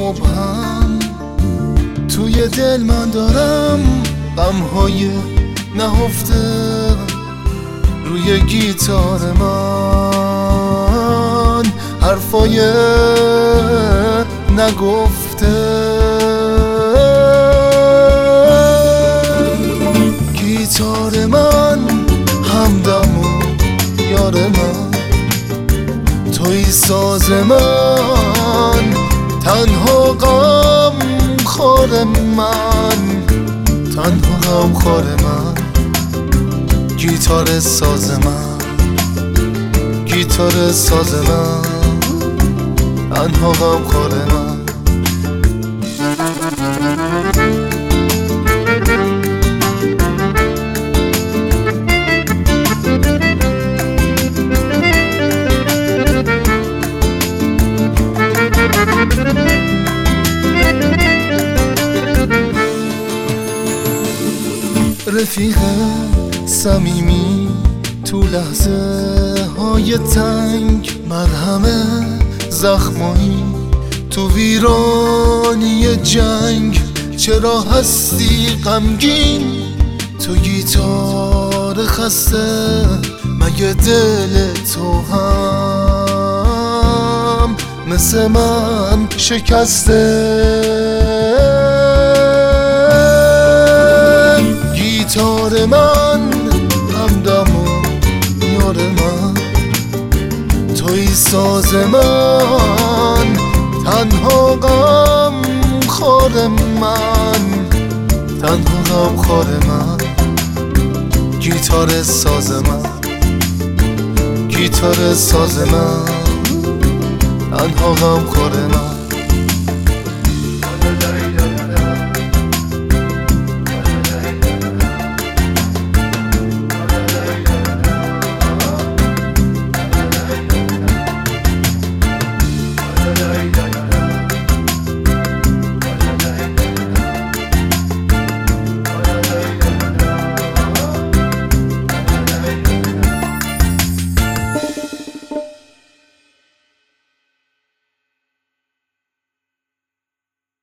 مبهم توی دل من دارم، غمهای نهفته روی گیتار من، حرفای نگفته. گیتار من همدم و یار من، توی ساز من، تنها غم خور من، تنها غم خور من. گیتار ساز من، گیتار ساز من، تنها غم خور من. رفیق صمیمی تو لحظه های تنگ، مرهم زخمایی تو ویرانی جنگ. چرا هستی غمگین تو گیتار خسته؟ مگه دل تو هم مثل من شکسته؟ گیتار من همدم و یار من، توی ساز من، تنها غم خور من، تنها غم خور من. گیتار ساز من، گیتار ساز من، تنها غم خور من.